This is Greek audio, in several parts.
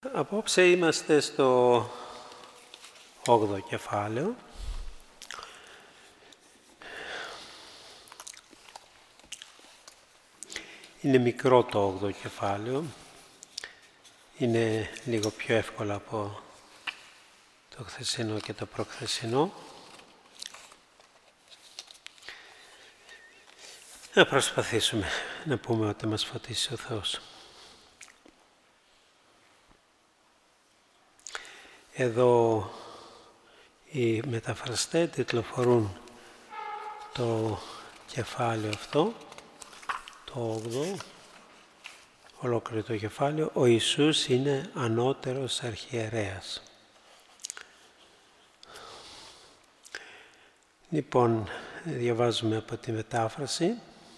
Απόψε είμαστε στο 8ο κεφάλαιο. Είναι μικρό το 8ο κεφάλαιο. Είναι λίγο πιο εύκολο από το χθεσινό και το προχθεσινό. Να προσπαθήσουμε να πούμε ότι μας φωτίσει ο Θεός. Εδώ οι μεταφραστές τιτλοφορούν το κεφάλαιο αυτό, το 8ο, ολόκληρο το κεφάλαιο, ο Ιησούς είναι ανώτερος αρχιερέας. Λοιπόν, διαβάζουμε από τη μετάφραση.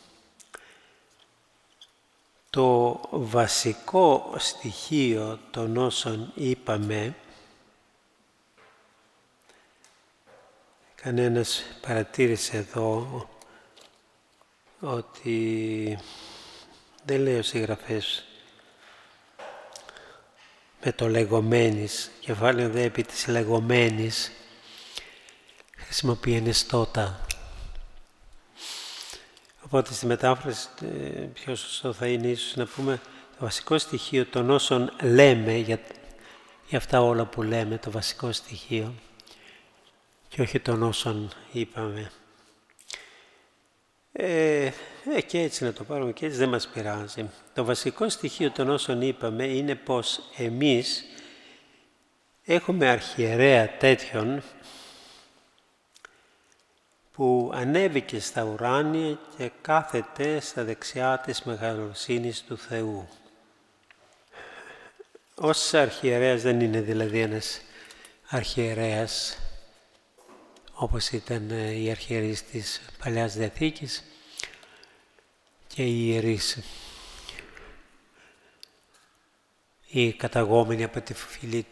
Το βασικό στοιχείο των όσων είπαμε, κανένας παρατήρησε εδώ ότι δεν λέει ο συγγραφέας με το λεγόμενης, κεφάλαιο δε επί της λεγόμενης, χρησιμοποιεί ενεστώτα. Οπότε στη μετάφραση πιο σωστό θα είναι ίσως να πούμε το βασικό στοιχείο των όσων λέμε, για αυτά όλα που λέμε, το βασικό στοιχείο, και όχι των όσων είπαμε. Και έτσι να το πάρουμε και έτσι δεν μας πειράζει. Το βασικό στοιχείο των όσων είπαμε είναι πως εμείς έχουμε αρχιερέα τέτοιον που ανέβηκε στα ουράνια και κάθεται στα δεξιά της μεγαλοσύνης του Θεού. Ως αρχιερέας δεν είναι δηλαδή ένας αρχιερέας όπως ήταν οι αρχιερείς της Παλαιάς Διαθήκης και οι ιερείς, οι καταγόμενοι από τη φυλή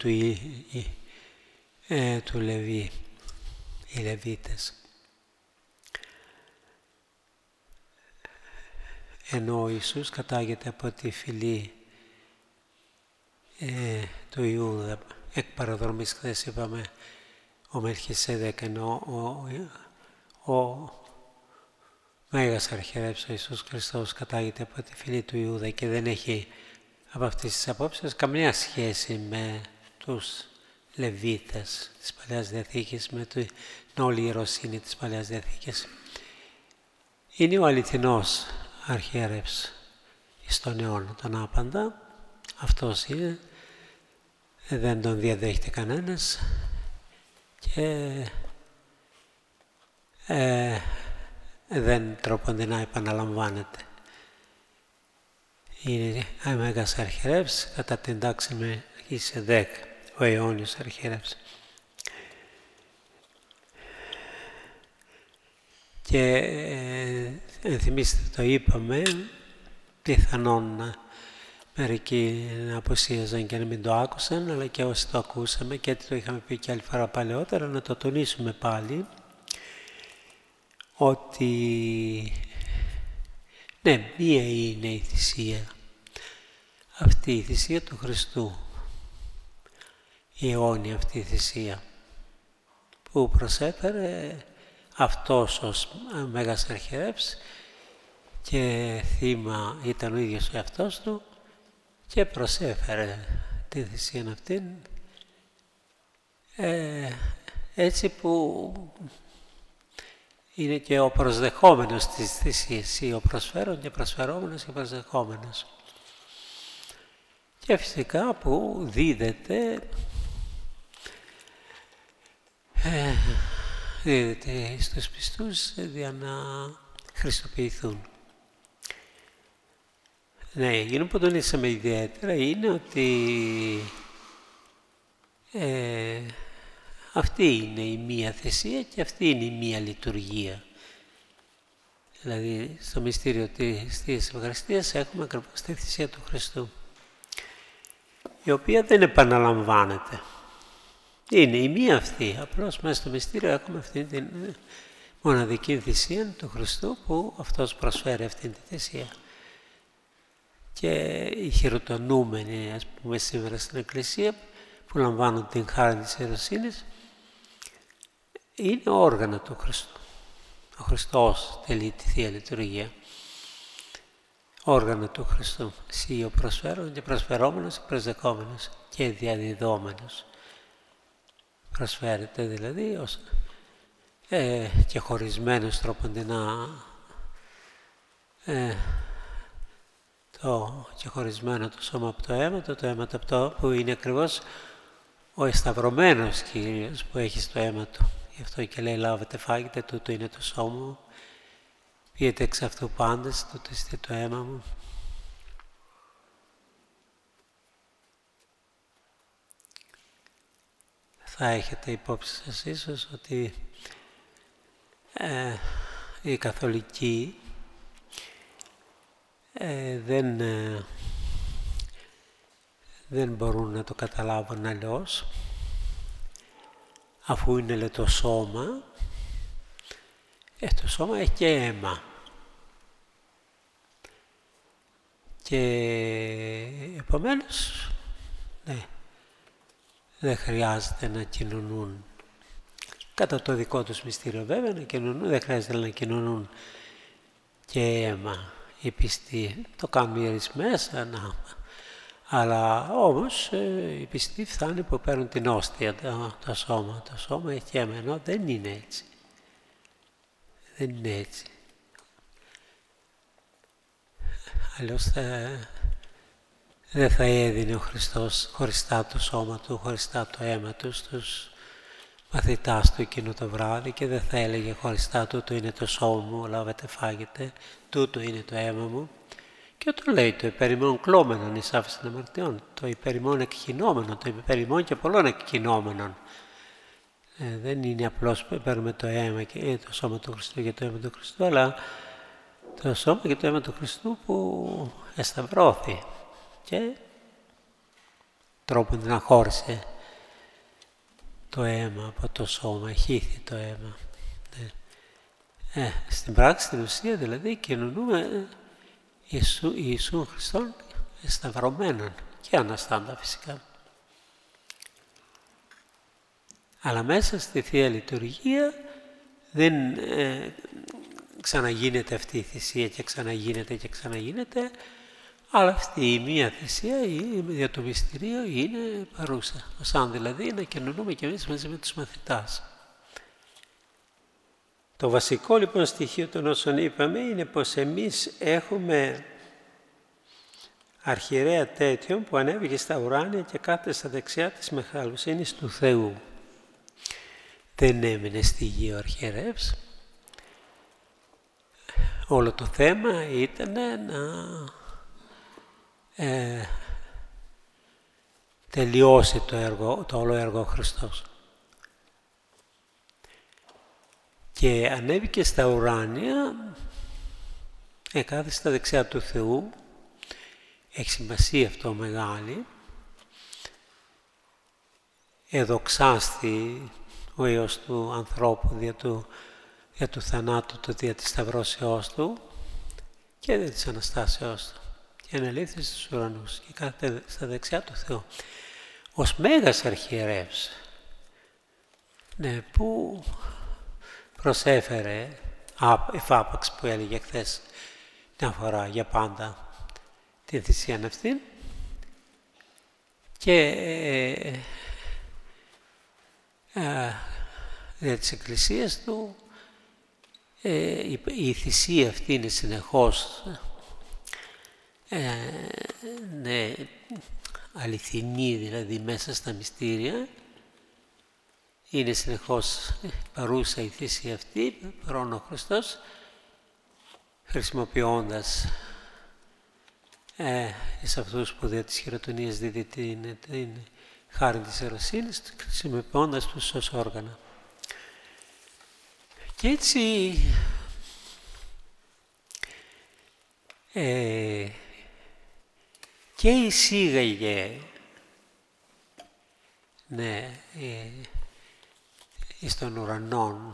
του Λεβί, οι Λεβίτες. Ενώ ο Ιησούς κατάγεται από τη φυλή του Ιούδα. Εκ παραδρομής χθες είπαμε ο Μελχισέδεκ, ενώ ο Μέγας Αρχιερεύς ο Ιησούς Χριστός κατάγεται από τη φυλή του Ιούδα και δεν έχει από αυτές τις απόψεις καμία σχέση με τους Λεβίτες της Παλαιάς Διαθήκης, με την όλη ιεροσύνη της Παλαιάς Διαθήκης. Είναι ο αληθινός Αρχιερεύς στον αιώνα τον άπαντα, αυτός είναι, δεν τον διαδέχεται κανένας και δεν τρόπονται να επαναλαμβάνεται. Είναι ο Μέγας Αρχιερεύς κατά την τάξη με Μελχισέδεκ, ο αιώνιος Αρχιερεύς. Και θυμίστε το είπαμε, πιθανόν μερικοί να αποσίαζαν και να μην το άκουσαν, αλλά και όσοι το ακούσαμε και το είχαμε πει και άλλη φορά παλαιότερα, να το τονίσουμε πάλι, ότι ναι, μία είναι η θυσία, αυτή η θυσία του Χριστού, η αιώνια αυτή η θυσία, που προσέφερε αυτός ως Μέγας Αρχιερεύς και θύμα ήταν ο ίδιος ο εαυτός του και προσέφερε τη θυσία αυτήν έτσι που είναι και ο προσδεχόμενος της θυσίας, ή ο προσφέρον και προσφερόμενος και προσδεχόμενος. Και φυσικά που δίδεται στους πιστούς για να χριστοποιηθούν. Ναι, εκείνο που τονίσαμε ιδιαίτερα είναι ότι αυτή είναι η μία θυσία και αυτή είναι η μία λειτουργία. Δηλαδή, στο μυστήριο της Θείας Ευχαριστίας έχουμε ακριβώς τη θυσία του Χριστού, η οποία δεν επαναλαμβάνεται. Είναι η μία αυτή, απλώς μέσα στο μυστήριο έχουμε αυτή την μοναδική θυσία του Χριστού που αυτός προσφέρει αυτή τη θυσία. και οι χειροτονούμενοι, ας πούμε, σήμερα στην Εκκλησία, που λαμβάνουν την χάρη της ιεροσύνης, είναι όργανα του Χριστού. Ο Χριστός τελεί τη Θεία Λειτουργία. Όργανα του Χριστού. Εσύ ο προσφέρον και προσφερόμενος και προσδεκόμενος και διαδιδόμενος. Προσφέρεται δηλαδή ως και χωρισμένος τροποντινά και χωρισμένο το σώμα από το αίμα από το που είναι ακριβώς ο εσταυρωμένος Κύριος που έχει στο αίμα του. Γι' αυτό και λέει λάβετε φάγετε, τούτο είναι το σώμα μου, πιείτε εξ αυτού πάντες, τούτο είστε το αίμα μου. Θα έχετε υπόψη σας ίσως ότι οι καθολικοί δεν μπορούν να το καταλάβουν αλλιώς, αφού είναι λέει, το σώμα, το σώμα έχει και αίμα. Και επομένως, ναι, δεν χρειάζεται να κοινωνούν. Κατά το δικό τους μυστήριο βέβαια να κοινωνούν, δεν χρειάζεται να κοινωνούν και αίμα οι πιστοί. Το κάνουν οι ιερείς μέσα, αλλά όμως οι πιστοί φτάνει που παίρνουν την όστια, το σώμα. Το σώμα έχει αίμα, ενώ δεν είναι έτσι. Δεν είναι έτσι. Αλλιώς δεν θα έδινε ο Χριστός χωριστά το σώμα του, χωριστά το αίμα του στους μαθητάς του εκείνο το βράδυ και δεν θα έλεγε χωριστά τούτο είναι το σώμα μου, λάβετε φάγετε, τούτο είναι το αίμα μου. Και όταν λέει το υπερημών κλώμενον εις άφησιν αμαρτιών, το υπερημών εκκοινόμενον, το υπερημών και πολλών εκκοινόμενον. Δεν είναι απλώς που παίρνουμε το αίμα και το σώμα του Χριστού και το αίμα του Χριστού, αλλά το σώμα και το αίμα του Χριστού που εσταυρώθη και τρόπον να χώρισε το αίμα από το σώμα, χύθη το αίμα. Στην πράξη, στην ουσία δηλαδή, κοινωνούμε Ιησού Χριστόν εσταυρωμένον και αναστάντα φυσικά. Αλλά μέσα στη Θεία Λειτουργία δεν ξαναγίνεται αυτή η θυσία και ξαναγίνεται, αλλά αυτή η μία θυσία για το μυστηρίο είναι παρούσα. Σαν δηλαδή να κοινωνούμε κι εμείς μαζί με τους μαθητάς. Το βασικό λοιπόν στοιχείο των όσων είπαμε είναι πως εμείς έχουμε αρχιερέα τέτοιον που ανέβηκε στα ουράνια και κάθεται στα δεξιά της μεγαλοσύνης του Θεού. Δεν έμεινε στη γη ο αρχιερεύς. Όλο το θέμα ήταν να τελειώσει το όλο έργο ο Χριστός. Και ανέβηκε στα ουράνια, κάθεσε στα δεξιά του Θεού, έχει σημασία αυτό μεγάλη, εδοξάστη ο Υιός του ανθρώπου για του θανάτου του, δια της σταυρώσεώς του και δια της Αναστάσεώς του. Και ανελήφθη στους ουρανούς και κάθεται στα δεξιά του Θεού. Ως Μέγας Αρχιερεύς, ναι, που προσέφερε εφάπαξ που έλεγε χθες μια φορά για πάντα τη θυσία αυτήν και δια της Εκκλησίας του η θυσία αυτή είναι συνεχώς αληθινή, δηλαδή μέσα στα μυστήρια είναι συνεχώς παρούσα η θυσία αυτή, παρόν ο Χριστός, χρησιμοποιώντας σε αυτούς που δια της χειροτονίας δίδει την χάρη της ιεροσύνης, χρησιμοποιώντας τους ως όργανα. Και έτσι και εισήγαγε εις των ουρανών,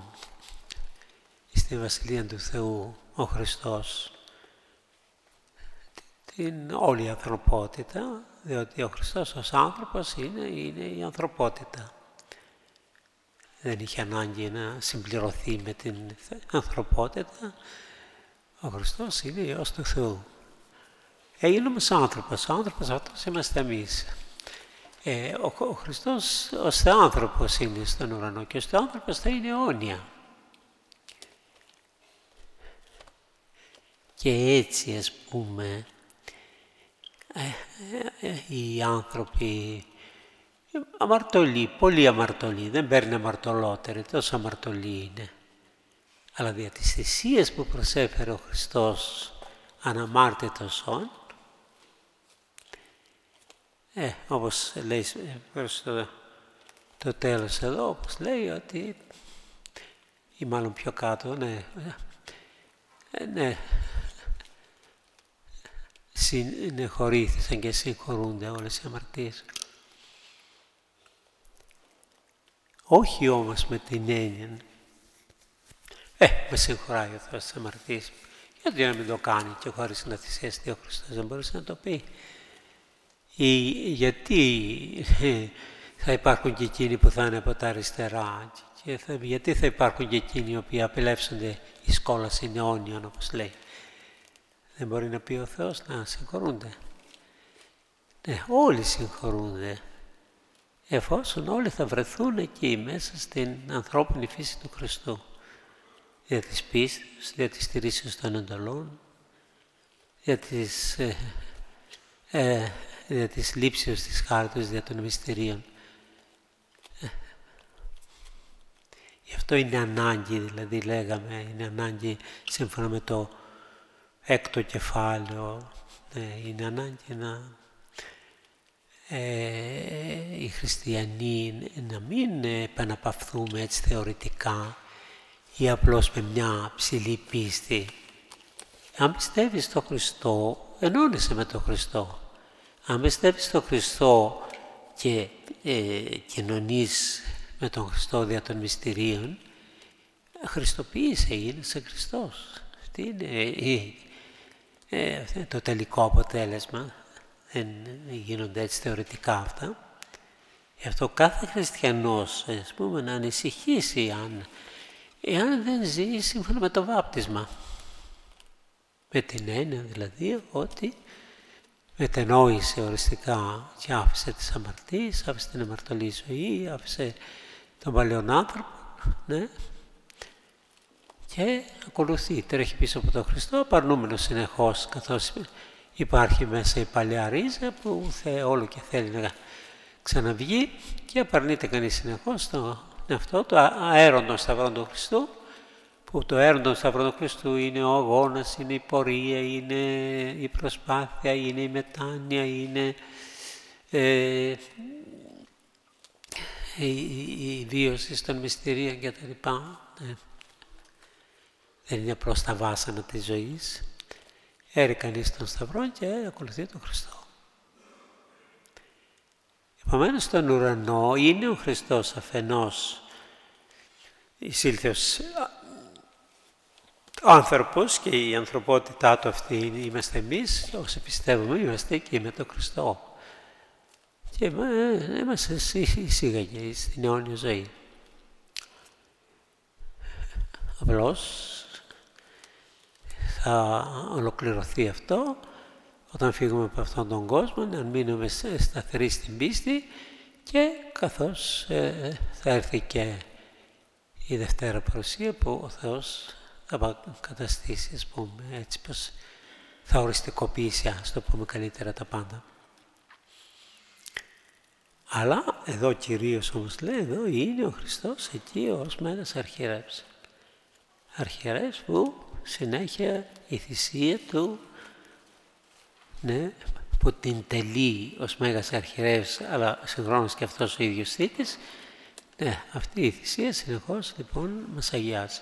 στη Βασιλεία του Θεού, ο Χριστός, την όλη η ανθρωπότητα, διότι ο Χριστός ως άνθρωπος είναι η ανθρωπότητα. Δεν είχε ανάγκη να συμπληρωθεί με την ανθρωπότητα. Ο Χριστός είναι Υιός του Θεού. Έγινε όμως άνθρωπος. Ο άνθρωπος αυτός είμαστε εμείς. Ο Χριστός ως Θεάνθρωπος είναι στον ουρανό και ως Θεάνθρωπος θα είναι αιώνια. Και έτσι, ας πούμε, οι άνθρωποι αμαρτωλοί, πολύ αμαρτωλοί, δεν παίρνει αμαρτωλότεροι, τόσο αμαρτωλοί είναι. Αλλά δια τις θυσίες που προσέφερε ο Χριστός αναμάρτητος όν, όπως λέει προς το τέλος εδώ, όπως λέει ότι, ή μάλλον πιο κάτω, συνεχωρήθησαν και συγχωρούνται όλες οι αμαρτίες. Όχι όμως με την έννοια, με συγχωράει ο Θεός τις αμαρτίες, γιατί να μην το κάνει και χωρίς να θυσιαστεί ο Χριστός, δεν μπορούσε να το πει. Γιατί θα υπάρχουν και εκείνοι που θα είναι από τα αριστερά και γιατί θα υπάρχουν και εκείνοι οι οποίοι απελεύσονται εις κόλασιν αιώνιον, όπως λέει. Δεν μπορεί να πει ο Θεός να συγχωρούνται. Ναι, όλοι συγχωρούνται, εφόσον όλοι θα βρεθούν εκεί μέσα στην ανθρώπινη φύση του Χριστού. Δια της πίστης, δια της στηρίσεως των εντολών, δια της λήψεως της χάρτης, δια των μυστηρίων. Γι' αυτό είναι ανάγκη, δηλαδή λέγαμε, είναι ανάγκη σύμφωνα με το 6ο κεφάλαιο, είναι ανάγκη οι χριστιανοί να μην επαναπαυθούμε έτσι θεωρητικά ή απλώς με μια ψηλή πίστη. Αν πιστεύεις στον Χριστό, ενώνεσαι με τον Χριστό. Αν πιστεύεις στον Χριστό και κοινωνείς με τον Χριστό δια των μυστηρίων, χριστοποιείσαι, γίνεσαι Χριστός. Αυτό είναι το τελικό αποτέλεσμα. Δεν γίνονται έτσι θεωρητικά αυτά. Γι' αυτό κάθε χριστιανός, ας πούμε, να ανησυχήσει εάν δεν ζει σύμφωνα με το βάπτισμα. Με την έννοια δηλαδή ότι μετενόησε οριστικά και άφησε τις αμαρτίες, άφησε την αμαρτωλή ζωή, άφησε τον παλαιόν άνθρωπο, ναι, και ακολουθεί, τρέχει πίσω από τον Χριστό, απαρνούμενος συνεχώς, καθώς υπάρχει μέσα η παλιά ρίζα που όλο και θέλει να ξαναβγεί και απαρνείται κανείς συνεχώς το εαυτό του, αέροντο σταυρών του Χριστού, που το αέροντο σταυρών του Χριστού είναι ο αγώνας, είναι η πορεία, είναι η προσπάθεια, είναι η μετάνοια, είναι η βίωση των μυστηρίων κτλ. Δεν είναι απλώς τα βάσανα της ζωής. Έρει κανείς τον σταυρό και ακολουθεί τον Χριστό. Επομένως στον ουρανό είναι ο Χριστός αφενός εισήλθε ως άνθρωπος και η ανθρωπότητά του αυτή είμαστε εμείς, όσοι πιστεύουμε είμαστε εκεί με τον Χριστό. Και μας εισήγαγε στην αιώνια ζωή. Απλώς θα ολοκληρωθεί αυτό όταν φύγουμε από αυτόν τον κόσμο, να μείνουμε σταθεροί στην πίστη και καθώς θα έρθει και η Δευτέρα Παρουσία που ο Θεός θα καταστήσει, ας πούμε, έτσι πως θα οριστικοποιήσει, ας το πούμε καλύτερα, τα πάντα. Αλλά εδώ κυρίως όμως λέει, εδώ είναι ο Χριστός εκεί ως Μέγας Αρχιερεύς. Αρχιερεύς που συνέχεια η θυσία του, ναι, που την τελεί ως Μέγας Αρχιερεύς, αλλά συγχρόνως και αυτός ο ίδιος θήτης, ναι, αυτή η θυσία συνεχώς λοιπόν μας αγιάζει.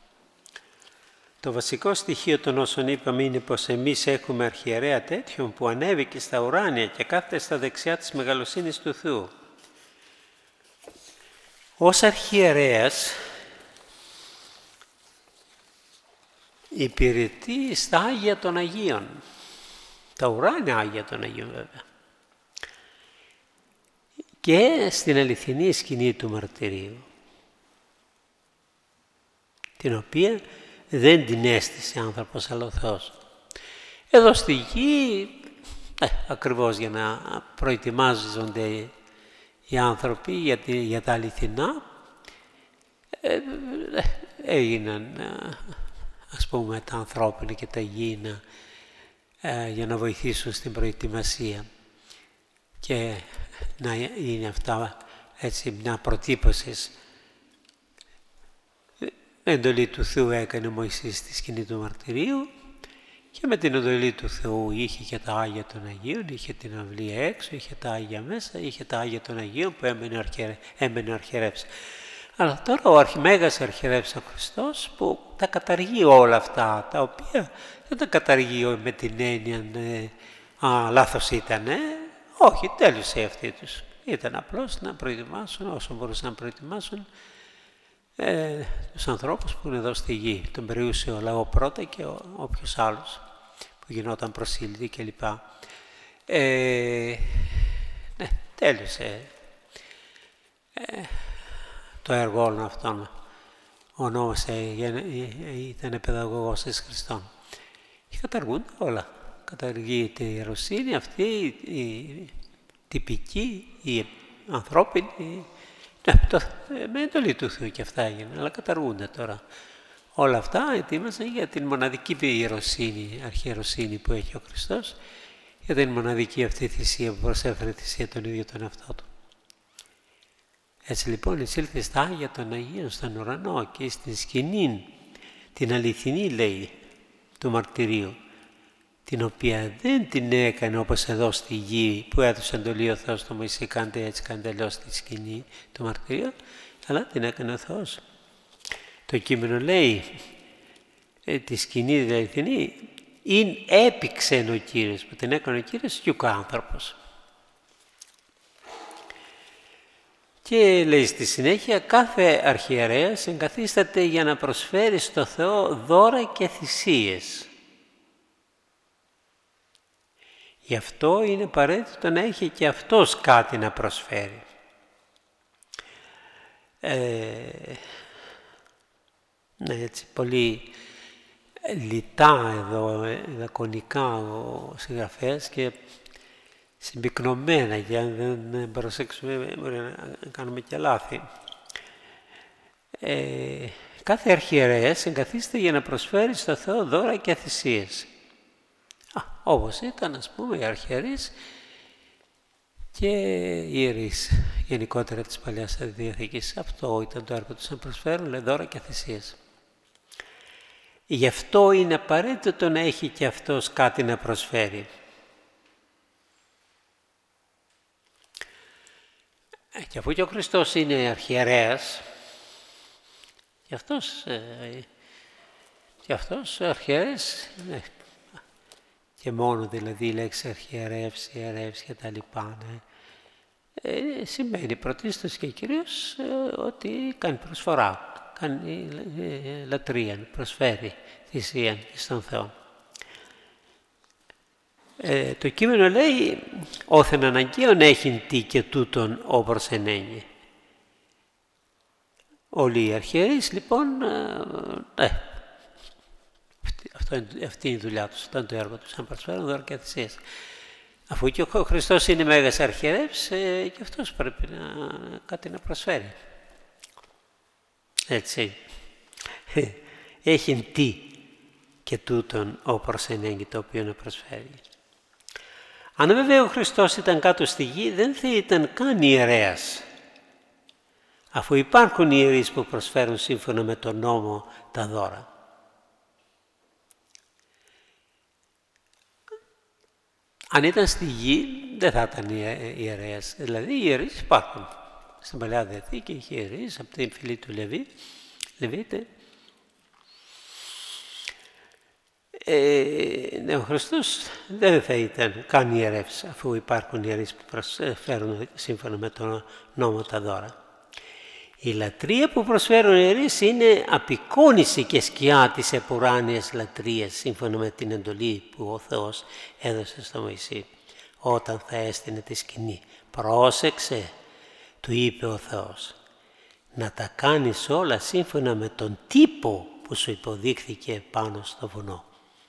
Το βασικό στοιχείο των όσων είπαμε είναι πως εμείς έχουμε αρχιερέα τέτοιον που ανέβηκε στα ουράνια και κάθεται στα δεξιά της μεγαλοσύνης του Θεού. Ως αρχιερέας υπηρετεί στα Άγια των Αγίων. Τα ουράνια Άγια των Αγίων βέβαια. Και στην αληθινή σκηνή του μαρτυρίου, την οποία δεν την έστησε άνθρωπος αλλά ο Θεός. Εδώ στη γη, ακριβώς για να προετοιμάζονται οι άνθρωποι για τα αληθινά, έγιναν ας πούμε τα ανθρώπινα και τα υγιεινά για να βοηθήσουν στην προετοιμασία και να είναι αυτά έτσι μια προτύπωση. Εντολή του Θεού έκανε ο Μωυσής στη σκηνή του μαρτυρίου και με την εντολή του Θεού είχε και τα Άγια των Αγίων, είχε την αυλή έξω, είχε τα Άγια μέσα, είχε τα Άγια των Αγίων που έμενε αρχιερεύς. Αλλά τώρα ο Μέγας Αρχιερεύς ο Χριστός που τα καταργεί όλα αυτά, τα οποία δεν τα καταργεί με την έννοια λάθος ήτανε, όχι, τέλειωσε αυτή τους. Ήταν απλώς να προετοιμάσουν όσο μπορούσαν να προετοιμάσουν τους ανθρώπους που είναι εδώ στη γη. Τον περιούσε λαό πρώτα και όποιος άλλος που γινόταν προσήλυτη κλπ. Ναι, τέλειωσε το έργο όλων αυτών. Ήταν παιδαγωγός της Χριστόν. Και καταργούνται όλα. Καταργείται η ιεροσύνη αυτή, η τυπική, η ανθρώπινη. Με εντολή του Θεού και αυτά έγιναν, αλλά καταργούνται τώρα. Όλα αυτά ετοίμασαν για την μοναδική ιεροσύνη, αρχιεροσύνη που έχει ο Χριστός, για την μοναδική αυτή θυσία που προσέφερε θυσία τον ίδιο τον εαυτό του. Έτσι λοιπόν εισήλθε στα Άγια των Αγίων στον ουρανό και στην σκηνή, την αληθινή λέει, του μαρτυρίου, την οποία δεν την έκανε όπως εδώ στη γη που έδωσε εντολή ο Θεός στο Μωυσή, κάντε έτσι, κάντε αλλιώς στη σκηνή του μαρτυρίου, αλλά την έκανε ο Θεός. Το κείμενο λέει, τη σκηνή την αληθινή, έπηξεν ο Κύριος, που την έκανε ο Κύριος και ο άνθρωπος. Και λέει στη συνέχεια, κάθε αρχιερέας εγκαθίσταται για να προσφέρει στο Θεό δώρα και θυσίες. Γι' αυτό είναι απαραίτητο να έχει και αυτός κάτι να προσφέρει. Ναι, έτσι πολύ λιτά εδώ, λακωνικά ο συγγραφέας και συμπυκνωμένα, για να δεν προσέξουμε, μπορεί να κάνουμε και λάθη. Κάθε αρχιερέας εγκαθίσταται για να προσφέρει στο Θεό δώρα και θυσίες. Όπως ήταν, ας πούμε, οι αρχιερείς και οι ιερείς γενικότερα της Παλαιάς Διαθήκης. Αυτό ήταν το έργο τους, να προσφέρουν δώρα και θυσίες. Γι' αυτό είναι απαραίτητο να έχει και αυτός κάτι να προσφέρει. Και αφού και ο Χριστός είναι αρχιερέας, και αυτός αρχιερέας, και μόνο δηλαδή η λέξη αρχιερεύς, ιερεύς και τα λοιπά, σημαίνει πρωτίστως και κυρίως ότι κάνει προσφορά, κάνει λατρεία, προσφέρει θυσία στον Θεό. Το κείμενο λέει «Όθεν αναγκαίον έχειν τι και τούτον όπως ενένει». Όλοι οι αρχιερείς λοιπόν, αυτή είναι η δουλειά τους, αυτό είναι το έργο τους, να προσφέρουν δώρα και θυσίες. Αφού και ο Χριστός είναι Μέγας Αρχιερεύς, και αυτός πρέπει κάτι να προσφέρει. Έτσι. Έχειν τι και τούτον όπως ενέγγει, το οποίο να προσφέρει. Αν βέβαια ο Χριστός ήταν κάτω στη γη, δεν θα ήταν καν ιερέας. Αφού υπάρχουν ιερείς που προσφέρουν σύμφωνα με τον νόμο τα δώρα. Αν ήταν στη γη, δεν θα ήταν ιερέας. Δηλαδή οι ιερείς υπάρχουν. Στην Παλαιά Διαθήκη είχε ιερείς από την φυλή του Λεβίτε. Ο Χριστός δεν θα ήταν καν ιερεύς, αφού υπάρχουν ιερείς που προσφέρουν σύμφωνα με τον νόμο τα δώρα. Η λατρεία που προσφέρουν οι ιερείς είναι απεικόνιση και σκιά της επουράνιας λατρείας, σύμφωνα με την εντολή που ο Θεός έδωσε στο Μωυσή όταν θα έστεινε τη σκηνή. Πρόσεξε, του είπε ο Θεός, να τα κάνεις όλα σύμφωνα με τον τύπο που σου υποδείχθηκε πάνω στο βουνό.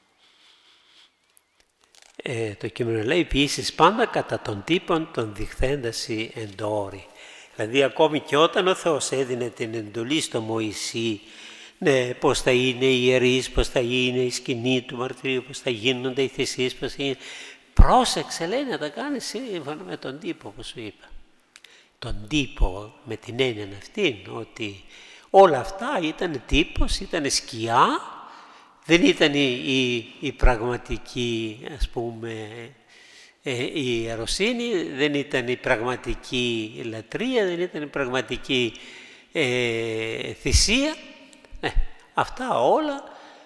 Το κείμενο λέει ποιήσεις πάντα κατά τον τύπον των διχθένταση εντόρι. Δηλαδή ακόμη και όταν ο Θεός έδινε την εντολή στο Μωυσή, ναι, πώς θα είναι οι ιερείς, πώς θα είναι η σκηνή του μαρτυρίου, πώς θα γίνονται οι θυσίες, πώς θα είναι. Πρόσεξε, λέει, να τα κάνεις σύμφωνα με τον τύπο που σου είπα. Τον τύπο με την έννοια αυτή, ότι όλα αυτά ήταν τύπος, ήταν σκιά, δεν ήταν η πραγματική, ας πούμε, η ιεροσύνη, δεν ήταν η πραγματική λατρεία, δεν ήταν η πραγματική θυσία. Αυτά όλα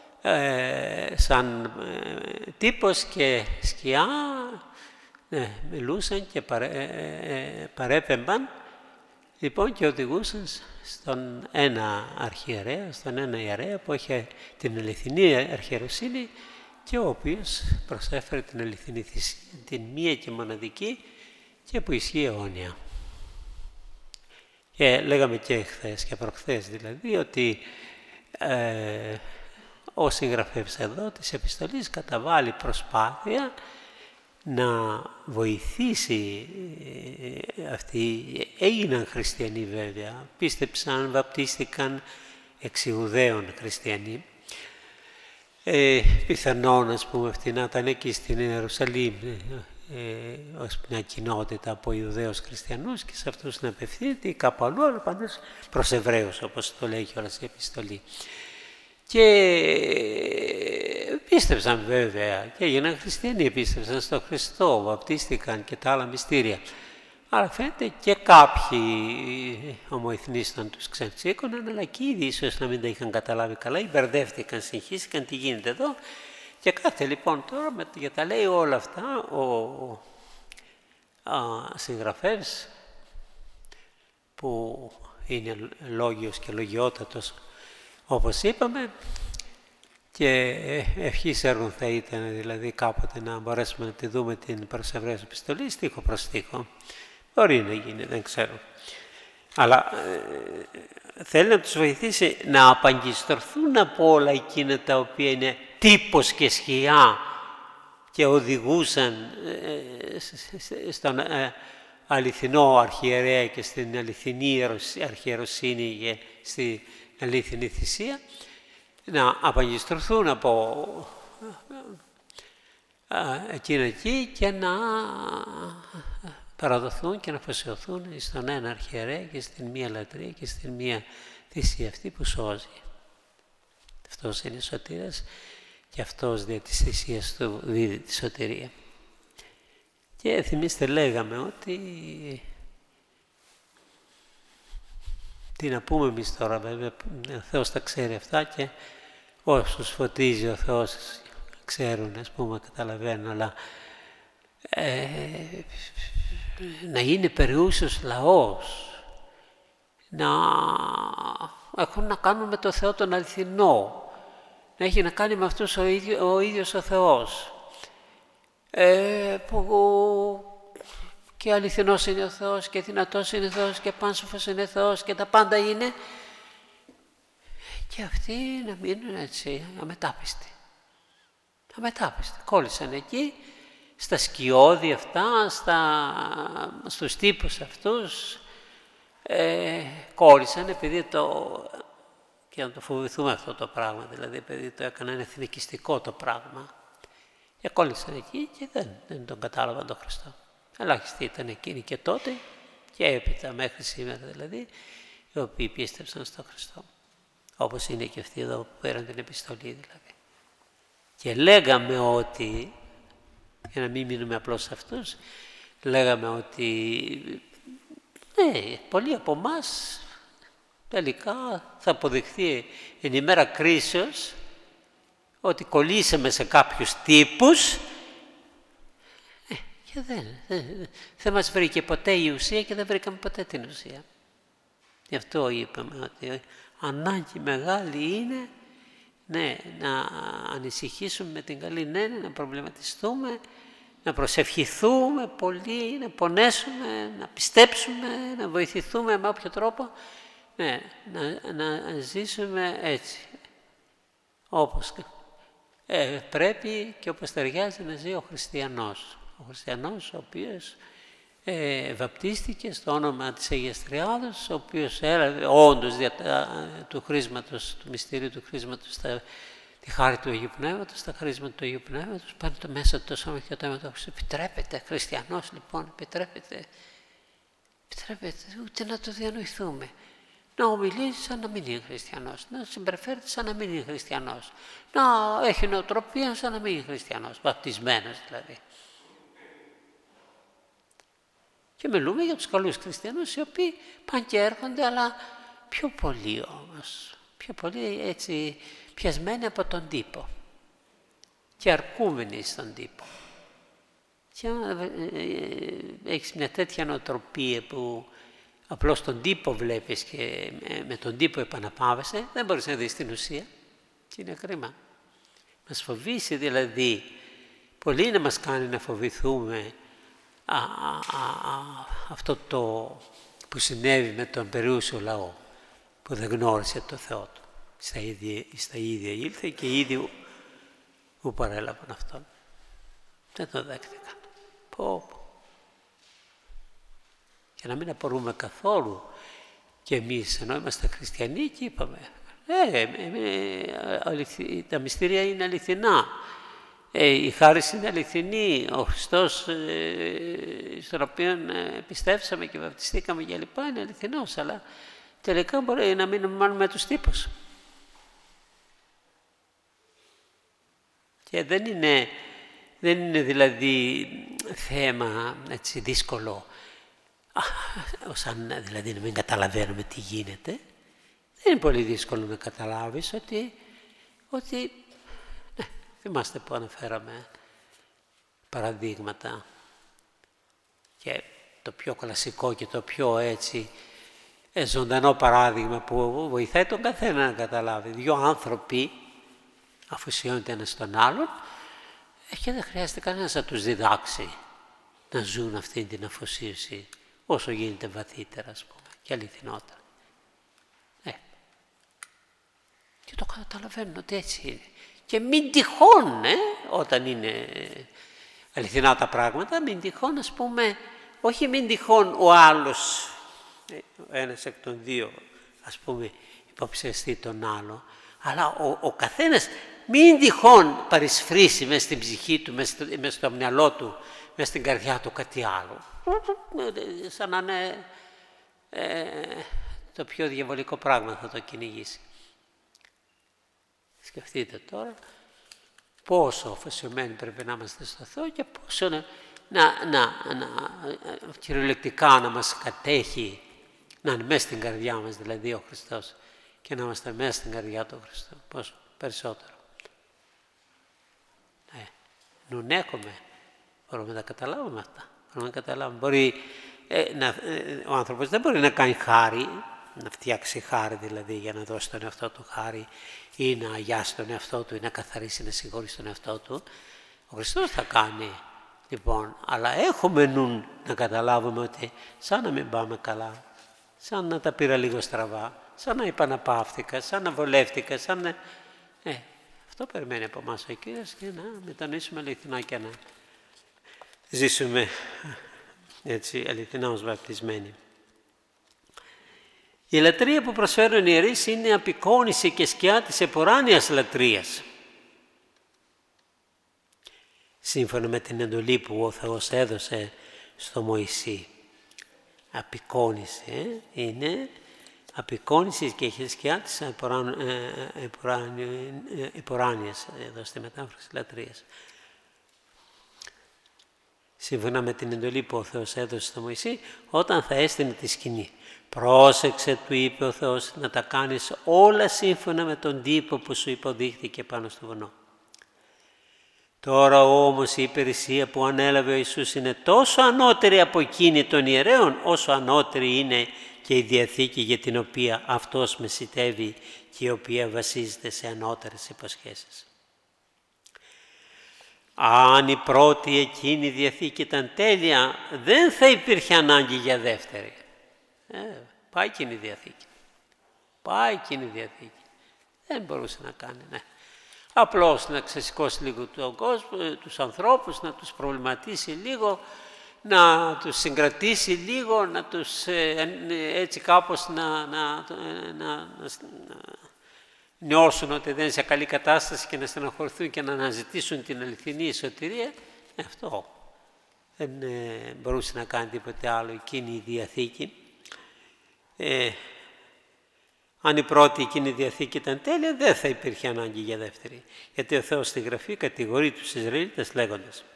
σαν τύπος και σκιά μιλούσαν και παρέπεμπαν λοιπόν και οδηγούσαν στον ένα αρχιερέα, στον ένα ιερέα που είχε την αληθινή αρχιεροσύνη και ο οποίος προσέφερε την αληθινή θυσία, την μία και μοναδική και που ισχύει αιώνια. Και λέγαμε και χθες και προχθές δηλαδή ότι ο συγγραφέας εδώ της επιστολής καταβάλει προσπάθεια να βοηθήσει αυτοί. Έγιναν χριστιανοί βέβαια, πίστεψαν, βαπτίστηκαν εξ Ιουδαίων χριστιανοί. Πιθανόν, ας πούμε, αυτοί να ήταν εκεί στην Ιερουσαλήμ ως μια κοινότητα από Ιουδαίους χριστιανούς και σε αυτούς να απευθύνεται ή κάπου αλλού, αλλά πάντως προς Εβραίους, όπως το λέει κιόλας η επιστολή. Και πίστεψαν βέβαια και έγιναν χριστιανοί, πίστεψαν στον Χριστό, βαπτίστηκαν και τα άλλα μυστήρια. Αλλά φαίνεται και κάποιοι ομοεθνείς να τους ξεντσίκωναν, αλλά και ήδη ίσως να μην τα είχαν καταλάβει καλά ή μπερδεύτηκαν, συγχύστηκαν τι γίνεται εδώ. Και κάθε λοιπόν τώρα για τα λέει όλα αυτά ο συγγραφέας που είναι λόγιος και λογιότατος όπως είπαμε και ευχής έργων θα ήταν δηλαδή κάποτε να μπορέσουμε να τη δούμε την προς Εβραίους επιστολή στίχο προς στίχο. Μπορεί να γίνει, δεν ξέρω. Αλλά θέλει να τους βοηθήσει να απαγκιστρωθούν από όλα εκείνα τα οποία είναι τύπος και σκιά και οδηγούσαν στον αληθινό αρχιερέα και στην αληθινή αρχιεροσύνη και στην αλήθινη θυσία, να απαγκιστρωθούν από εκείνα εκεί και να παραδοθούν και να αφοσιωθούν στον ένα αρχιερέα και στην μία λατρεία και στην μία θυσία αυτή που σώζει. Αυτός είναι σωτήρας και αυτός δια της θυσίας του δίδει τη σωτηρία. Και θυμίστε λέγαμε ότι τι να πούμε εμείς τώρα βέβαια, ο Θεός τα ξέρει αυτά και όσους φωτίζει ο Θεός ξέρουν, ας πούμε, καταλαβαίνουν, αλλά να είναι περιούσιος λαός, να έχουν να κάνουν με το Θεό τον αληθινό, να έχει να κάνει με αυτούς ο ίδιος ο Θεός, που και αληθινός είναι ο Θεός και δυνατός είναι ο Θεός και πάνσοφος είναι ο Θεός και τα πάντα είναι, και αυτοί να μείνουν έτσι αμετάπιστοι. Αμετάπιστοι. Κόλλησαν εκεί στα σκιώδη αυτά, στους τύπους αυτούς, κόλλησαν επειδή και να το φοβηθούμε αυτό το πράγμα, δηλαδή επειδή το έκαναν εθνικιστικό το πράγμα. Και κόλλησαν εκεί και δεν τον κατάλαβαν τον Χριστό. Ελάχιστοι ήταν εκείνοι και τότε και έπειτα μέχρι σήμερα δηλαδή, οι οποίοι πίστεψαν στον Χριστό. Όπως είναι και αυτοί εδώ που πήραν την επιστολή δηλαδή. Και λέγαμε ότι, για να μην μείνουμε απλώς σε αυτούς, λέγαμε ότι ναι, πολλοί από εμάς τελικά θα αποδειχθεί εν ημέρα κρίσεως ότι κολλήσαμε σε κάποιους τύπους και δεν μας βρήκε ποτέ η ουσία και δεν βρήκαμε ποτέ την ουσία. Γι' αυτό είπαμε ότι ανάγκη μεγάλη είναι, ναι, να ανησυχήσουμε με την καλή έννοια, να προβληματιστούμε, να προσευχηθούμε πολύ, να πονέσουμε, να πιστέψουμε, να βοηθηθούμε με όποιο τρόπο, ναι, να ζήσουμε έτσι, όπως πρέπει και όπως ταιριάζει να ζει ο χριστιανός. Ο χριστιανός ο οποίος βαπτίστηκε στο όνομα της Αγίας Τριάδος, ο οποίος έλαβε όντως του χρίσματος, του μυστηρίου του χρίσματος, τη χάρη του Αγίου Πνεύματος, τα χρίσματα του Αγίου Πνεύματος, παίρνει το μέσα του το σώμα και το αίμα του. Επιτρέπεται, χριστιανός λοιπόν, επιτρέπεται ούτε να το διανοηθούμε. Να ομιλήσει σαν να μην είναι χριστιανός, να συμπεριφέρεται σαν να μην είναι χριστιανός, να έχει νοοτροπία σαν να μην είναι χριστιανός, βαπτισμένος δηλαδή. Και μιλούμε για τους καλούς χριστιανούς, οι οποίοι πάνε και έρχονται, αλλά πιο πολύ όμως, πιο πολύ έτσι πιασμένοι από τον τύπο και αρκούμενοι στον τύπο. Και έχεις μια τέτοια νοοτροπία που απλώς τον τύπο βλέπεις και με τον τύπο επαναπάβεσαι, δεν μπορείς να δεις την ουσία και είναι κρίμα. Μας φοβήσει δηλαδή, πολύ να μας κάνει να φοβηθούμε αυτό το που συνέβη με τον περιούσιο λαό που δεν γνώρισε το Θεό του. Στα ίδια ήλθε και ήδη που παρέλαβαν αυτόν. Δεν το δέχτηκαν. Πω. Για να μην απορούμε καθόλου και εμείς ενώ είμαστε χριστιανοί και είπαμε τα μυστήρια είναι αληθινά. Η χάρις είναι αληθινή, ο Χριστός στον οποίο πιστεύσαμε και βαπτιστήκαμε και λοιπά είναι αληθινός, αλλά τελικά μπορεί να μείνουμε μόνο με τους τύπους. Και δεν είναι δηλαδή θέμα έτσι δύσκολο, σαν δηλαδή να μην καταλαβαίνουμε τι γίνεται. Δεν είναι πολύ δύσκολο να καταλάβεις ότι ναι, θυμάστε που αναφέραμε παραδείγματα και το πιο κλασικό και το πιο έτσι ζωντανό παράδειγμα που βοηθάει τον καθένα να καταλάβει. Δύο άνθρωποι αφοσιώνται ένας στον άλλον και δεν χρειάζεται κανένας να τους διδάξει να ζουν αυτή την αφοσίωση όσο γίνεται βαθύτερα, ας πούμε, και αληθινότερα. Και το καταλαβαίνουν ότι έτσι είναι. Και μην τυχόν, όταν είναι αληθινά τα πράγματα, μην τυχόν, ας πούμε, όχι μην τυχόν ο άλλος, ένας εκ των δύο, ας πούμε, υποψιαστεί τον άλλο, αλλά ο καθένας μην τυχόν παρισφρήσει μες στην ψυχή του, μες στο μυαλό του, μες στην καρδιά του κάτι άλλο. Σαν να είναι το πιο διαβολικό πράγμα θα το κυνηγήσει. Σκεφτείτε τώρα πόσο αφοσιωμένοι πρέπει να είμαστε στο Θεό και πόσο κυριολεκτικά να μας κατέχει, να είναι μέσα στην καρδιά μας δηλαδή ο Χριστός και να είμαστε μέσα στην καρδιά του Χριστού, πόσο περισσότερο. Νουνέχομαι, μπορούμε να τα καταλάβουμε αυτά. Μπορούμε να καταλάβουμε. Ο άνθρωπος δεν μπορεί να κάνει χάρη, να φτιάξει χάρη δηλαδή για να δώσει τον εαυτό του χάρη ή να αγιάσει τον εαυτό του ή να καθαρίσει, να συγχωρήσει τον εαυτό του. Ο Χριστός θα κάνει λοιπόν, αλλά έχουμε νου να καταλάβουμε ότι σαν να μην πάμε καλά, σαν να τα πήρα λίγο στραβά, σαν να επαναπαύτηκα, σαν να βολεύτηκα, σαν να... αυτό περιμένει από εμάς ο Κύριος και να μετανοήσουμε αληθινά και να ζήσουμε έτσι αληθινά ως βαπτισμένοι. Η λατρεία που προσφέρουν οι ιερείς είναι απεικόνηση και σκιά της επουράνιας λατρείας. Σύμφωνα με την εντολή που ο Θεός έδωσε στο Μωυσή. Απεικόνηση είναι απεικόνηση και έχει σκιά της επουράνιας, εδώ στη μετάφραση λατρείας. Σύμφωνα με την εντολή που ο Θεός έδωσε στο Μωυσή, όταν θα έστεινε τη σκηνή. Πρόσεξε, του είπε ο Θεός, να τα κάνεις όλα σύμφωνα με τον τύπο που σου υποδείχθηκε πάνω στο βουνό. Τώρα όμως η υπηρεσία που ανέλαβε ο Ιησούς είναι τόσο ανώτερη από εκείνη των ιερέων, όσο ανώτερη είναι και η Διαθήκη για την οποία αυτός μεσιτεύει και η οποία βασίζεται σε ανώτερες υποσχέσεις. Αν η πρώτη εκείνη Διαθήκη ήταν τέλεια, δεν θα υπήρχε ανάγκη για δεύτερη. Πάει εκείνη η Διαθήκη. Πάει εκείνη η Διαθήκη. Δεν μπορούσε να κάνει, ναι. Απλώς να ξεσηκώσει λίγο τον κόσμο, τους ανθρώπους, να τους προβληματίσει λίγο, να τους συγκρατήσει λίγο, να τους έτσι κάπως να νιώσουν ότι δεν είναι σε καλή κατάσταση και να στεναχωρηθούν και να αναζητήσουν την αληθινή σωτηρία. Αυτό δεν μπορούσε να κάνει τίποτε άλλο εκείνη η Διαθήκη. Αν η πρώτη εκείνη Διαθήκη ήταν τέλεια, δεν θα υπήρχε ανάγκη για δεύτερη. Γιατί ο Θεός στη Γραφή κατηγορεί τους Ισραηλίτες λέγοντας: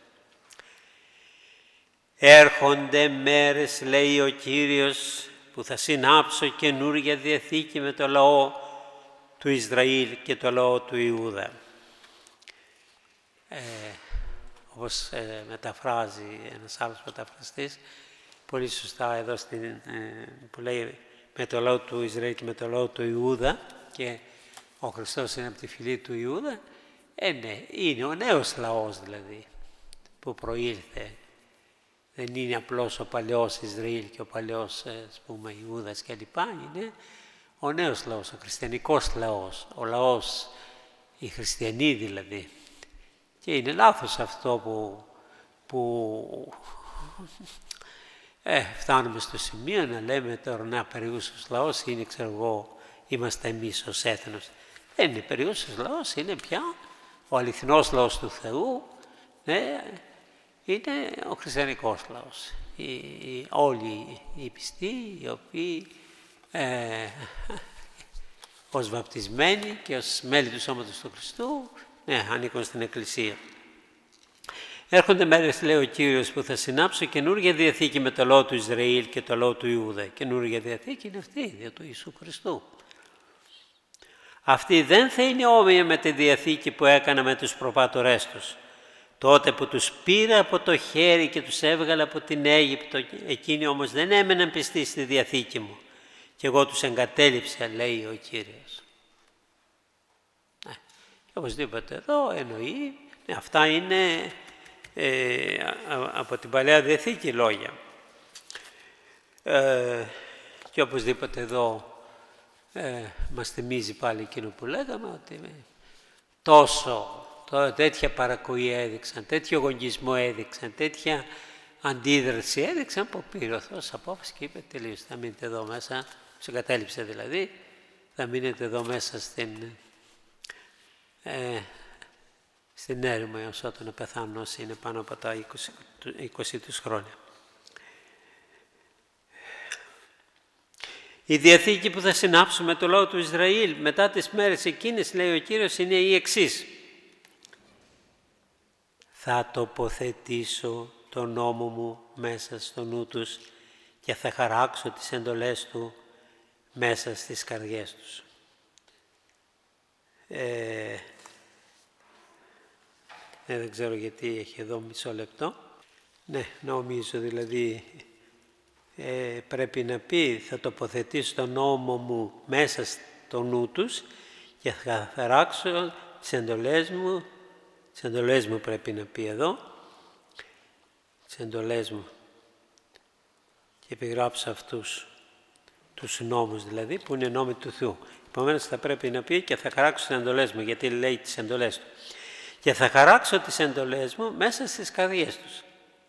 «Έρχονται μέρες, λέει ο Κύριος, που θα συνάψω καινούργια Διαθήκη με το λαό του Ισραήλ και το λαό του Ιούδα». Όπως μεταφράζει ένας άλλος μεταφραστής, πολύ σωστά εδώ που λέει με το λαό του Ισραήλ και με το λαό του Ιούδα, και ο Χριστός είναι από τη φυλή του Ιούδα, ναι, είναι ο νέος λαός δηλαδή που προήλθε. Δεν είναι απλώς ο παλαιός Ισραήλ και ο παλαιός Ιούδας κλπ. Είναι ο νέος λαός, ο χριστιανικός λαός, ο λαός, οι χριστιανοί δηλαδή. Και είναι λάθος αυτό που φτάνουμε στο σημείο να λέμε τώρα να περιούσιος λαός είναι, ξέρω εγώ, είμαστε εμείς ως έθνος. Δεν είναι περιούσιος λαός, είναι πια ο αληθινός λαός του Θεού, είναι ο χριστιανικός λαός. Όλοι οι πιστοί, οι οποίοι ως βαπτισμένοι και ως μέλη του σώματος του Χριστού, ανήκουν στην Εκκλησία. Έρχονται μέρες, λέει ο Κύριος, που θα συνάψω καινούργια Διαθήκη με το λαό του Ισραήλ και το λαό του Ιούδα. Καινούργια Διαθήκη είναι αυτή, δια του Ιησού Χριστού. Αυτή δεν θα είναι όμοια με τη Διαθήκη που έκανα με τους προπάτορές τους. Τότε που τους πήρα από το χέρι και τους έβγαλα από την Αίγυπτο, εκείνοι όμως δεν έμεναν πιστοί στη Διαθήκη μου. Και εγώ τους εγκατέλειψα, λέει ο Κύριος. Οπωσδήποτε εδώ εννοεί, αυτά είναι από την Παλαιά Διαθήκη λόγια. Και οπωσδήποτε εδώ μας θυμίζει πάλι εκείνο που λέγαμε, ότι τέτοια παρακοή έδειξαν, τέτοιο γονισμό έδειξαν, τέτοια αντίδραση έδειξαν, που πήρε ο Θεός απόφαση και είπε τελείως, θα μείνετε εδώ μέσα, σε κατέληψε δηλαδή, θα μείνετε εδώ μέσα στην έρημο έως ότου να πεθάνουν όσοι είναι πάνω από τα 20 τους χρόνια. Η Διαθήκη που θα συνάψω με το λαό του Ισραήλ μετά τις μέρες εκείνες, λέει ο Κύριος, είναι η εξής. Θα τοποθετήσω τον νόμο μου μέσα στο νου τους και θα χαράξω τις εντολές του μέσα στις καρδιές τους. Δεν ξέρω γιατί έχει εδώ μισό λεπτό. Ναι, νομίζω δηλαδή πρέπει να πει θα τοποθετήσω τον νόμο μου μέσα στο νου τους και θα χαράξω τις εντολές μου. Τις εντολές μου πρέπει να πει εδώ. Τις εντολές μου. Και επιγράψω αυτούς τους νόμους δηλαδή που είναι νόμοι του Θεού. Επομένως θα πρέπει να πει και θα χαράξω τις εντολές μου, γιατί λέει τις εντολές του. Και θα χαράξω τις εντολές μου μέσα στις καρδιές τους.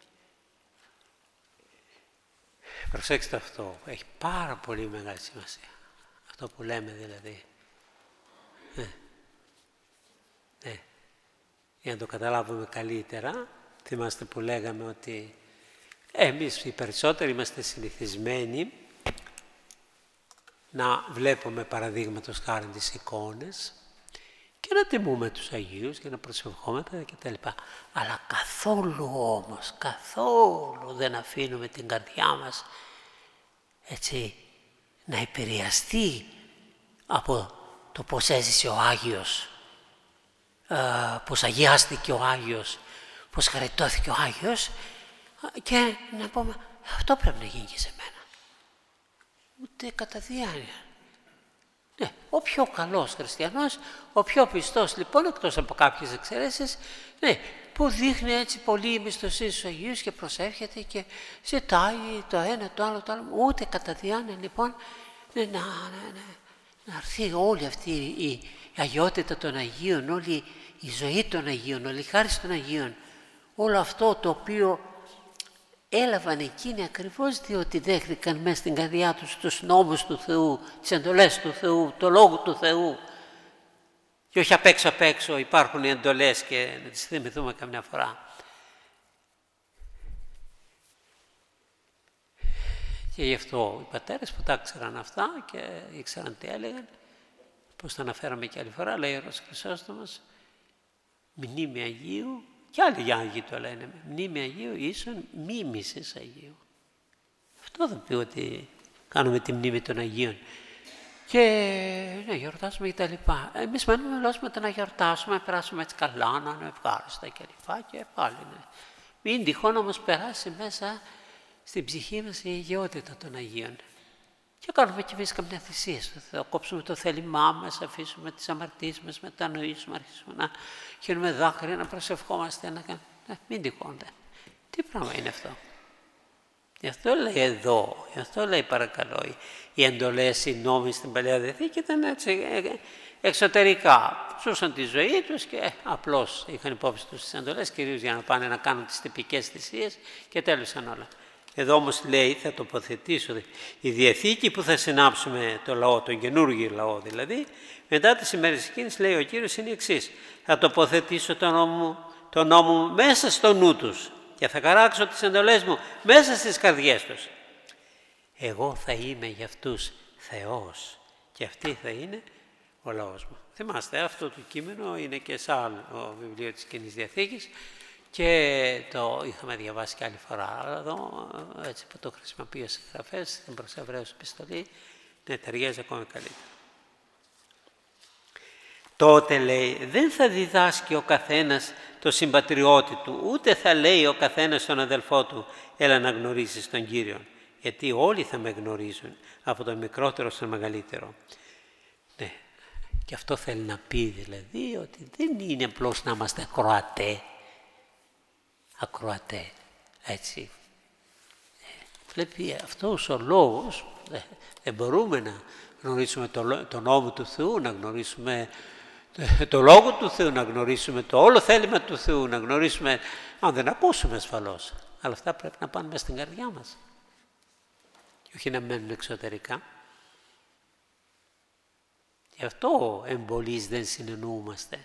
Προσέξτε αυτό, έχει πάρα πολύ μεγάλη σημασία. Αυτό που λέμε δηλαδή. Για να το καταλάβουμε καλύτερα, θυμάστε που λέγαμε ότι εμείς οι περισσότεροι είμαστε συνηθισμένοι να βλέπουμε παραδείγματος χάρη τις εικόνες και να τιμούμε τους Αγίους και να προσευχόμαστε κτλ. Αλλά καθόλου όμως, καθόλου δεν αφήνουμε την καρδιά μας έτσι να επηρεαστεί από το πώς έζησε ο Άγιος, πώς αγιάστηκε ο Άγιος, πώς χαριτώθηκε ο Άγιος και να πούμε αυτό πρέπει να γίνει και σε μένα. ούτε κατά διάνοια. Ναι, ο πιο καλός χριστιανός, ο πιο πιστός λοιπόν, εκτός από κάποιες εξαιρέσεις, ναι, που δείχνει έτσι πολύ εμπιστοσύνη στους Αγίους και προσεύχεται και ζητάει το ένα, το άλλο, το άλλο. Ούτε κατά διάνοια λοιπόν να έρθει όλη αυτή η αγιότητα των Αγίων, όλη η ζωή των Αγίων, όλη η χάρη των Αγίων. Όλο αυτό το οποίο έλαβαν εκείνοι ακριβώς διότι δέχτηκαν μέσα στην καρδιά τους τους νόμους του Θεού, τις εντολές του Θεού, το Λόγο του Θεού. Και όχι απ' έξω υπάρχουν οι εντολές και να τις θυμηθούμε καμιά φορά. Και γι' αυτό οι πατέρες που τα ξέραν αυτά και ήξεραν τι έλεγαν, πώς τα αναφέραμε και άλλη φορά, λέει ο Ιερός Χρυσόστομος, μνήμη Αγίου, και άλλοι Άγιοι το λένε, μνήμη Αγίου ίσον μίμησης Αγίου. Αυτό θα πει ότι κάνουμε τη μνήμη των Αγίων. Και ναι, γιορτάσουμε και τα λοιπά. Εμείς μένουμε λώσματα να γιορτάσουμε, να περάσουμε έτσι καλά, να είναι ευχάριστα και λοιπά και πάλι ναι. Μην τυχόν όμως περάσει μέσα στην ψυχή μας η αγιότητα των Αγίων. Και κάνουμε κι εμείς καμιά θυσία στο Θεό. Κόψουμε το θέλημά μας, αφήσουμε τις αμαρτίες μας, μετανοήσουμε, αρχίσουμε να χύνουμε δάκρυα, να προσευχόμαστε. Μην τυχόν. Τι πράγμα είναι αυτό? Γι' αυτό λέει εδώ, γι' αυτό λέει παρακαλώ. Οι εντολές, οι νόμοι στην Παλαιά Διαθήκη ήταν έτσι εξωτερικά. Ζούσαν τη ζωή τους και απλώς είχαν υπόψη τους τις εντολές, κυρίως για να πάνε να κάνουν τις τυπικές θυσίες και τέλειωσαν όλα. Εδώ όμως λέει, θα τοποθετήσω, η Διαθήκη που θα συνάψουμε το λαό, τον καινούργιο λαό δηλαδή, μετά τις ημέρες εκείνες, λέει ο Κύριος, είναι η εξής. Θα τοποθετήσω τον νόμο μου μέσα στο νου τους και θα χαράξω τις εντολές μου μέσα στις καρδιές τους. Εγώ θα είμαι για αυτούς Θεός και αυτοί θα είναι ο λαός μου. Θυμάστε, αυτό το κείμενο είναι και σε άλλο βιβλίο της Καινής Διαθήκης και το είχαμε διαβάσει και άλλη φορά. Αλλά εδώ, έτσι που το χρησιμοποιεί ως συγγραφές, στην προς Εβραίους επιστολή, ναι, ταιριάζει ακόμη καλύτερα. Τότε λέει, δεν θα διδάσκει ο καθένας το συμπατριώτη του, ούτε θα λέει ο καθένας στον αδελφό του, έλα να γνωρίσεις τον Κύριον. Γιατί όλοι θα με γνωρίζουν, από τον μικρότερο στον μεγαλύτερο. Ναι, και αυτό θέλει να πει δηλαδή ότι δεν είναι απλώς να είμαστε ακροατέ, έτσι. Βλέπει αυτός ο λόγος, δεν μπορούμε να γνωρίσουμε τον νόμο του Θεού, να γνωρίσουμε το Λόγο του Θεού, να γνωρίσουμε το όλο θέλημα του Θεού, να γνωρίσουμε, αν δεν ακούσουμε ασφαλώς. Αλλά αυτά πρέπει να πάνε μέσα στην καρδιά μας. Και όχι να μένουν εξωτερικά. Γι' αυτό εμπολείς δεν συνεννοούμαστε.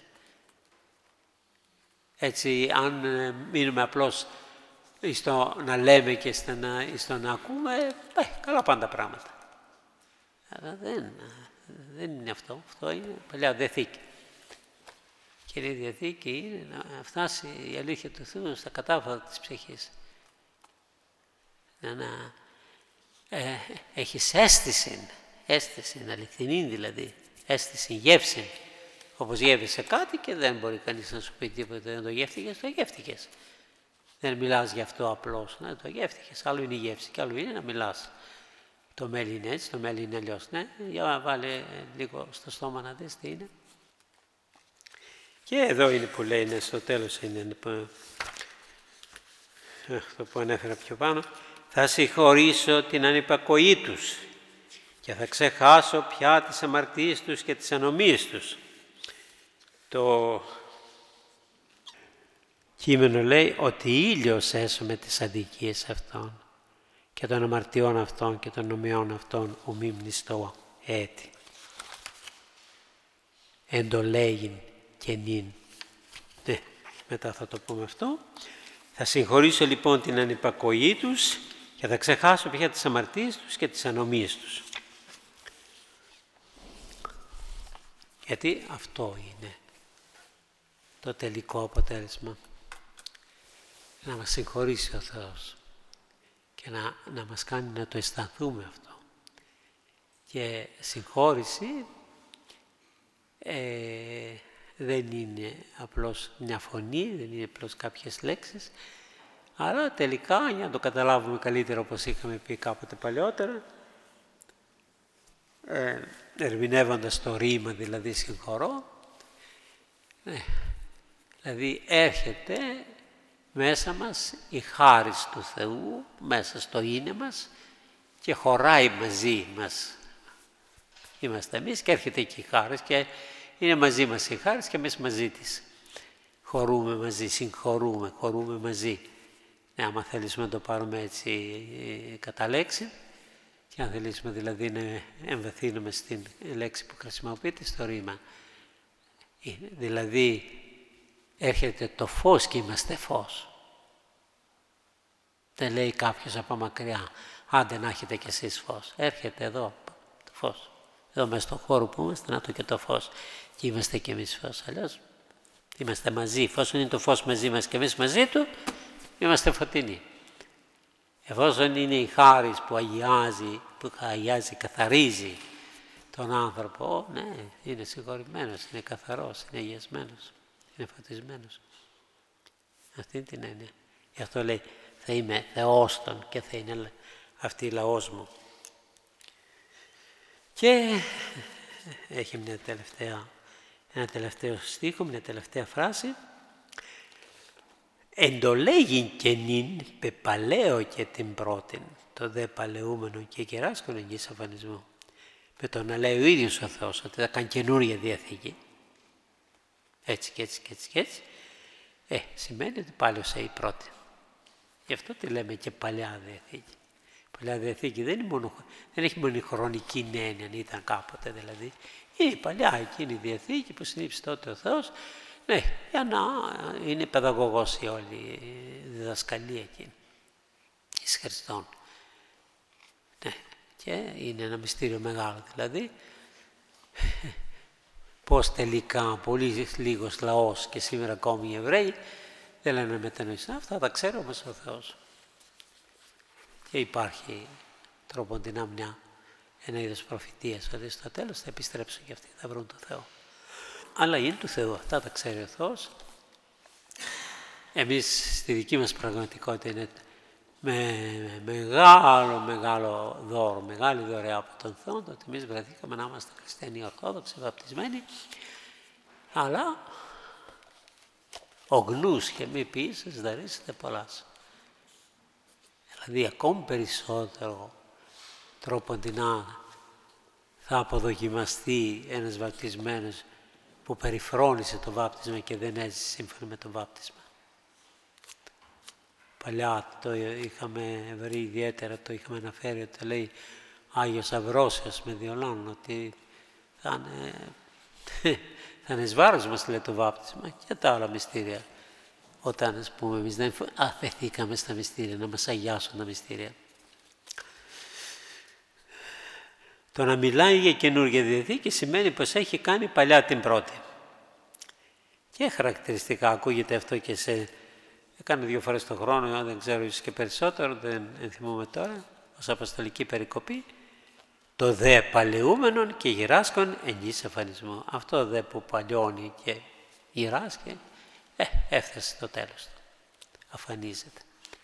Έτσι, αν μείνουμε απλώς στο να λέμε και στο να ακούμε, καλά πάνε τα πράγματα. Αλλά δεν είναι αυτό. Αυτό είναι Παλαιά Διαθήκη. Και η Διαθήκη είναι να φτάσει η αλήθεια του Θεού στα κατάφατα της ψυχής. Να έχεις αίσθηση, αληθινή δηλαδή, αίσθηση, γεύση. Όπως γεύεσαι κάτι και δεν μπορεί κανείς να σου πει τίποτα, δεν το γεύτηκες. Δεν μιλάς γι' αυτό απλώς, ναι, το γεύτηκες. Άλλο είναι η γεύση και άλλο είναι να μιλάς. Το μέλι είναι έτσι, το μέλι είναι αλλιώς. Ναι. Για βάλε λίγο στο στόμα να δεις τι είναι. Και εδώ είναι που λέει, ναι, στο τέλος είναι αυτό που ανέφερα πιο πάνω. Θα συγχωρήσω την ανυπακοή τους και θα ξεχάσω πια τις αμαρτίες τους και τις ανομίες τους. Το κείμενο λέει ότι ήλιος έσωμε τις αδικίες αυτών και των αμαρτιών αυτών και των νομιών αυτών ο μη μνηστώ έτη. Εντολέγην και νυν. Ναι, μετά θα το πούμε αυτό. Θα συγχωρήσω λοιπόν την ανυπακοή τους και θα ξεχάσω πια τις αμαρτίες τους και τις ανομίες τους. Γιατί αυτό είναι το τελικό αποτέλεσμα. Να μας συγχωρήσει ο Θεός και να μας κάνει να το αισθανθούμε αυτό. Και συγχώρηση δεν είναι απλώς μια φωνή, δεν είναι απλώς κάποιες λέξεις, αλλά τελικά, για να το καταλάβουμε καλύτερα όπως είχαμε πει κάποτε παλιότερα, ερμηνεύοντας το ρήμα, δηλαδή συγχωρώ, δηλαδή έρχεται μέσα μας η χάρις του Θεού, μέσα στο είναι μας και χωράει μαζί μας. Είμαστε εμείς και έρχεται και η χάρις και είναι μαζί μας η χάρις και εμείς μαζί της. Χωρούμε μαζί, συγχωρούμε, χωρούμε μαζί. Άμα θέλουμε να το πάρουμε έτσι κατά λέξη και αν θέλουμε δηλαδή να εμβαθύνουμε στην λέξη που χρησιμοποιείται στο ρήμα. Δηλαδή έρχεται το φως και είμαστε φως. Δεν λέει κάποιος από μακριά, άντε να έχετε κι εσείς φως. Έρχεται εδώ το φως. Εδώ μέσα στον χώρο που είμαστε, να το και το φως. Και είμαστε κι εμείς φως. Αλλιώς είμαστε μαζί. Εφόσον είναι το φως μαζί μας και εμείς μαζί του, είμαστε φωτεινοί. Εφόσον είναι η χάρις που αγιάζει, καθαρίζει τον άνθρωπο, ναι, είναι συγχωρημένος, είναι καθαρός, είναι αγιασμένος, είναι φωτισμένος. Αυτή είναι την έννοια. Γι' αυτό λέει, θα είμαι Θεός των και θα είναι αυτή η λαός μου. Και έχει ένα τελευταίο στίχο, μια τελευταία φράση. Εντολέγην και νυν πεπαλαίο και την πρώτην, το δε παλαιούμενο και κεράσκον εγγύς αφανισμού. Με το να λέει ο ίδιος ο Θεός ότι θα κάνει καινούρια Διαθήκη. Έτσι και έτσι και έτσι και έτσι. Σημαίνει ότι πάλι ως η πρώτη. Γι' αυτό τη λέμε και Παλιά Διαθήκη. Η Παλιά Διαθήκη δεν έχει μόνο χρονική έννοια, ήταν κάποτε δηλαδή. Είναι η παλιά εκείνη Διαθήκη που συνήψε τότε ο Θεός, ναι, για να είναι παιδαγωγός η όλη η διδασκαλία εκείνη εις Χριστόν. Ναι, και είναι ένα μυστήριο μεγάλο δηλαδή. Πώς τελικά πολύ λίγος λαός και σήμερα ακόμη οι Εβραίοι δεν λένε μετανοησία. Αυτά τα ξέρει όμως ο Θεός. Και υπάρχει τρόποντινά ένα είδος προφητείας ότι στο τέλος θα επιστρέψουν και αυτοί, θα βρουν τον Θεό. Αλλά είναι του Θεού, αυτά τα ξέρει ο Θεός. Εμείς στη δική μας πραγματικότητα είναι με μεγάλο δώρο, μεγάλη δωρεά από τον Θεό, ότι εμείς βρεθήκαμε να είμαστε χριστιανοί ορθόδοξοι, βαπτισμένοι, αλλά ο γνούς και μη ποιήσες δαρήσετε πολλάς. Δηλαδή ακόμη περισσότερο τρόποντινά θα αποδοκιμαστεί ένας βαπτισμένος που περιφρόνησε το βάπτισμα και δεν έζησε σύμφωνα με το βάπτισμα. Παλιά το είχαμε βρει ιδιαίτερα, το είχαμε αναφέρει ότι λέει Άγιος Αυρόσιος με Διολάνων, ότι θα είναι εις βάρος μας λέει το βάπτισμα και τα άλλα μυστήρια. Όταν ας πούμε εμείς δεν αφαιθήκαμε στα μυστήρια, να μας αγιάσουν τα μυστήρια. Το να μιλάει για καινούργια Διαθήκη σημαίνει πως έχει κάνει παλιά την πρώτη. Και χαρακτηριστικά ακούγεται αυτό και έκανε 2 φορές το χρόνο, δεν ξέρω ίσως και περισσότερο, δεν ενθυμούμε τώρα, ως αποστολική περικοπή. Το δε παλαιούμενον και γυράσκον εγγύς εμφανισμό. Αυτό δε που παλιώνει και γυράσκει, έφτασε στο τέλος του. Αφανίζεται.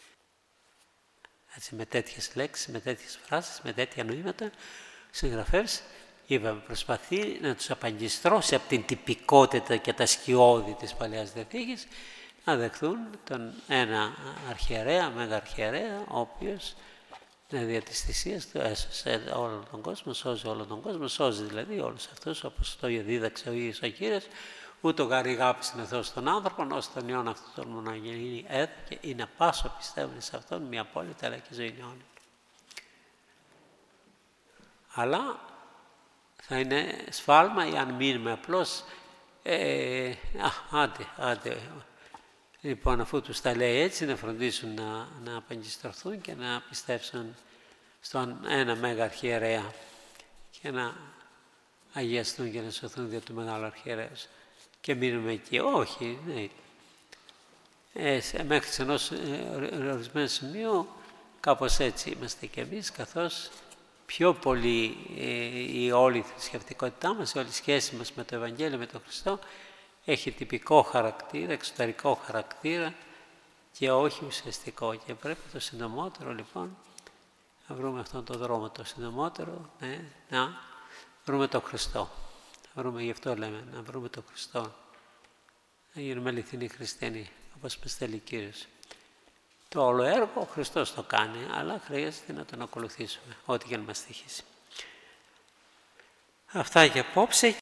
Έτσι, με τέτοιες λέξεις, με τέτοιες φράσεις, με τέτοια νοήματα, συγγραφέας, είπαμε, προσπαθεί να τους απαγκιστρώσει από την τυπικότητα και τα σκιώδη της Παλαιάς Διαθήκης, να δεχθούν τον ένα αρχιερέα, μέγα αρχιερέα, ο οποίος δια της θυσίας του έσωσε όλον τον κόσμο, σώζει όλον τον κόσμο, σώζει δηλαδή όλους αυτούς, όπως το δίδαξε ο ίδιος ο Κύριος, ούτω γαρηγάπησε ο Θεός τον άνθρωπον, ώστε τον Υιόν αυτόν τον μονογενή έδωκε, είναι πάσο πιστεύουν σε αυτόν μια απόλυτα αλλά και ζωή αιώνιον. Αλλά θα είναι σφάλμα ή αν μείνουμε απλώς, άντε. Λοιπόν, αφού τους τα λέει έτσι, να φροντίσουν να απαγκιστρωθούν και να πιστέψουν στον ένα μέγα αρχιερέα και να αγιαστούν και να σωθούν δια του μεγάλου αρχιερέως. Και μείνουμε εκεί. Όχι, ναι. Μέχρι σε ενός ορισμένου σημείου κάπως έτσι είμαστε κι εμείς, καθώς πιο πολύ η όλη θρησκευτικότητά μας, η όλη σχέση μας με το Ευαγγέλιο, με τον Χριστό, έχει τυπικό χαρακτήρα, εξωτερικό χαρακτήρα και όχι ουσιαστικό. Και πρέπει το συντομότερο λοιπόν να βρούμε αυτόν τον δρόμο, το συντομότερο, να βρούμε το Χριστό. Γι' αυτό λέμε, να βρούμε το Χριστό. Να γίνουμε αληθινοί χριστιανοί, όπως μας θέλει ο Κύριος. Το όλο έργο ο Χριστός το κάνει, αλλά χρειάζεται να τον ακολουθήσουμε, ό,τι και αν μας τυχήσει. Αυτά για απόψε.